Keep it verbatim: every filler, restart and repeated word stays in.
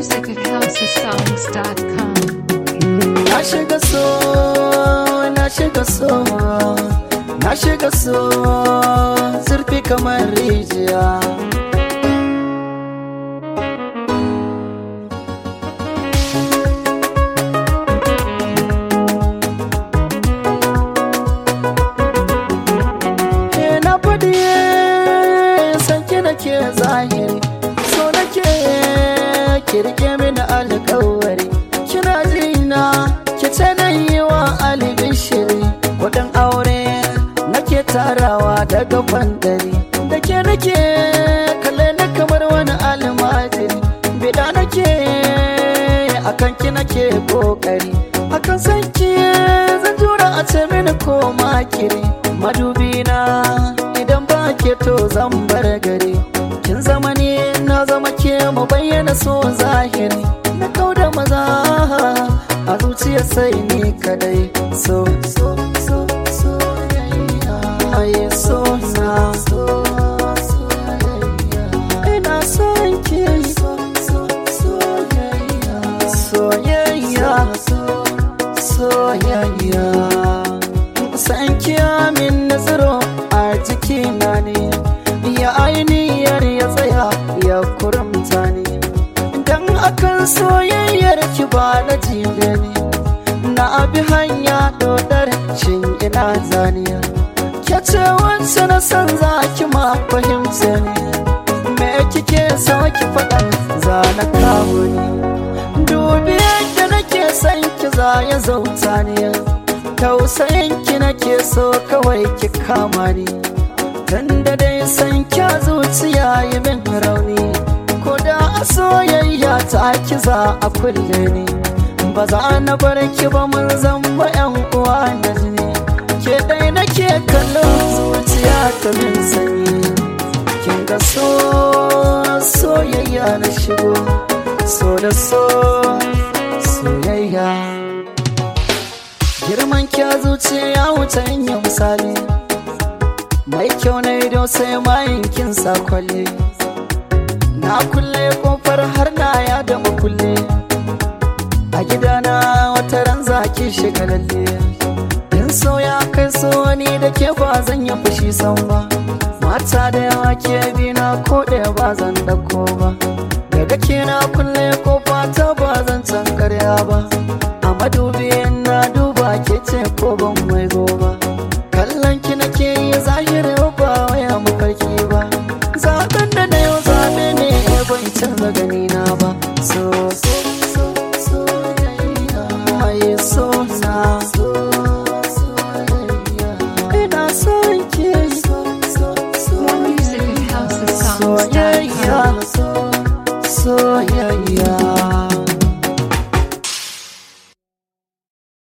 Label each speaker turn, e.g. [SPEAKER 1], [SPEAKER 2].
[SPEAKER 1] music at house of songs dot com.
[SPEAKER 2] Na shiga so, na shiga so, na shiga so, zurfi kamar rijiya. Na faɗi sanki nake zahiri, so nake kirke mini alƙawari. Kina jina ki ce na yi wa alibin shiri, kuɗin aure nake tarawa daga bandari. Da ke nake kalle na kamar wani almajiri, bida nake akan ki nake kokari. Akan sanki zan jura a ce mini ko makiri. Madubina idan ba ke to zan bar gari. Kin zama ni na zama ke mu bayyana so zahiri. Na kauda maza a zuciya sai ni kadai. So so so so yeah, so na so so yeah, ina son ki so so so yeah, so yeah, so so yeah. San kiyamin nazaro a jikina ne, ya ainihiyar ya tsaya ya kurumta ne. Dan akan soyayyar ki ba na jibe ne, na abi hanya dodar shin ina zaniya. Ke ce wacce na san za ki ma fahimta ne, me kike so ki faɗa za na kawo ni. Dubi yadda nake san ki za ya zauta ne, tausayin ki nake so kawai ki kama ni. Tunda dai san kya zuciya yi min rauni, ko da a soyayya ta ki za a kulle ni. Ba za na bar ki ba mun zamba yan uwa da jini. Ke dai nake kallon zuciya ta min sanyi. Kin ga so soyayya na shigo, so da so soyayya. Girman kya zuciya wuce yin misali, mai kyau na ido sai mayin kin sa kwalle. Na kulle kofar har na ya da makulle, a gidana wata ran zaki shiga lalle. In so ya kai so ni da ke ba zan yi fushi san ba, mata da yawa ke bina ko ɗaya ba zan ɗauko ba. Daga ke na kulle kofa ta ba zan can karya ba, a madubi na duba ke ce ko ban mai goba. Kallon ki nake yi zahiri ba waya mafarki ba, zaben da na yau zabe ne bai canza gani na ba. So so so so yeah, mai so na so so yeah, ina son ki so so so.
[SPEAKER 1] More music at house of songs dot com.
[SPEAKER 2] So yeah, so yeah.